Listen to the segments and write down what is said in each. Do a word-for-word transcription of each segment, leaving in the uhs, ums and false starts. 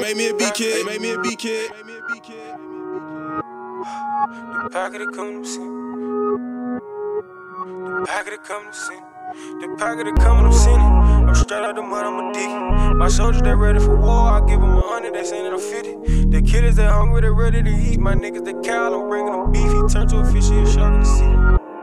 make me a B kid. Make me a B kid. The pocket of coming to sin. The pocket of coming to sin. The pocket of coming, I'm sinning. I'm straight out the mud, I'm a dick. My soldiers, they ready for war. I give them a hundred, they saying that I'm fifty. The killers, they hungry, they ready to eat. My niggas, they cow, I'm bringing them beef. He turned to a fish, he a shark in the sea.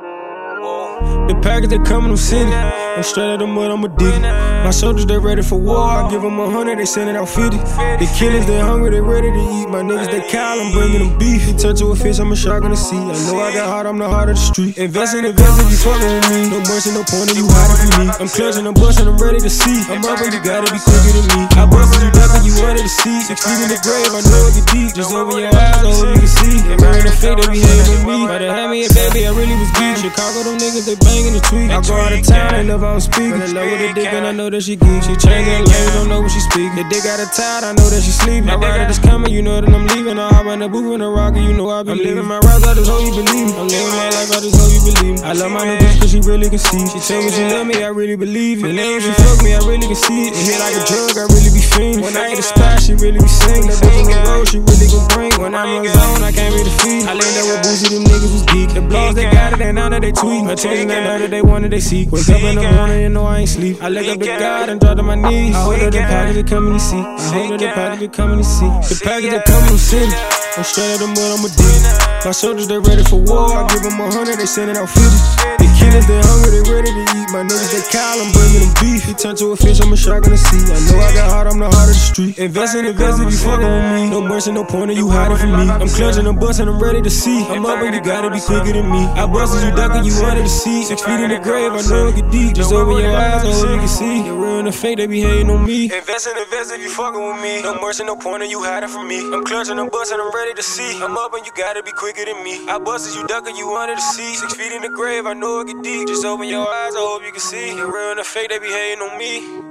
The package, they coming, I'm sinning. I'm straight out the mud, I'm a dick. My soldiers, they ready for war. I give them a hundred, they sending out fifty. The killers, they hungry, they ready to eat. My niggas, they cow, I'm bringing them beef. He turned to a fish, I'm a shark in the sea. I know I got heart, I'm the heart of the street. Invest in invest if you fucking with me. No mercy, no point, you hiding from me. I'm clutching, I'm busting, I'm ready to see. I'm up and you gotta be quicker than me. I busted you ducking, you wanted to see. Six feet in the grave, I know it get deep. Just open your eyes, I hope you can see. They wearing the fake, they be hating with me. But they had me a baby, I really was geek. Chicago, them niggas, they banging the tweet. I go out of town, they love how I'm speaking. In love with the dick, and I know that she geek. She changing lanes, don't know what she speak. The dick got her tired, I know that she sleeping. My rider is coming, you know that I'm leaving. I hop in the booth in the rocket, you know I be I'm living my raps, I just hope you believe me. I'm living my life, I just hope you believe me. I love my new bitch cause she really can see. She tell me she love me, I really believe it. The name she fuck me, I really can see it. It hit like a drug, I really be fiending. When I hit the spot, she really be singing. That bitch on the road, she really gon' bring. When I'm on zone, I can't really feed. I laid there with Boosie, them niggas was geek. The blogs, they got it, and now that they tweet. Attention, they know that they wanted, they seek. Wake up in the morning, you know I ain't sleep. I look up to God and drop to my knees. I hold up the package to come in the seat. I hold up the package to come in the seat. The package that come in the city. I'm straight out the mud, I'm a dick. My soldiers, they ready for war. I give them a hundred, they sending out fifty. The killers, they hungry, they ready to eat. My niggas, they cow, I'm bringing them beef. He turned to a fish, I'm a shark in the sea. I know I got heart, I'm the heart of the street. Invest in invest if you fucking with me. No mercy, no point, you hiding from me. I'm clutching, I'm busting, I'm ready to see. I'm up and you gotta be quicker than me. I busted you ducking, you wanted to see. Six feet in the grave, I know it get deep. Just open your eyes, I hope you can see. The real and the fake, they be hating on me. Invest in invest if you fucking with me. No mercy, no point, you hiding from me. I'm clutching, I'm busting, I'm ready to see. I'm up and you gotta be quicker than me. I busted you ducking, you wanted to see. Six feet in the grave, I know it get deep. Just open your eyes, I hope you can see. The real and the fake, they be hating on me.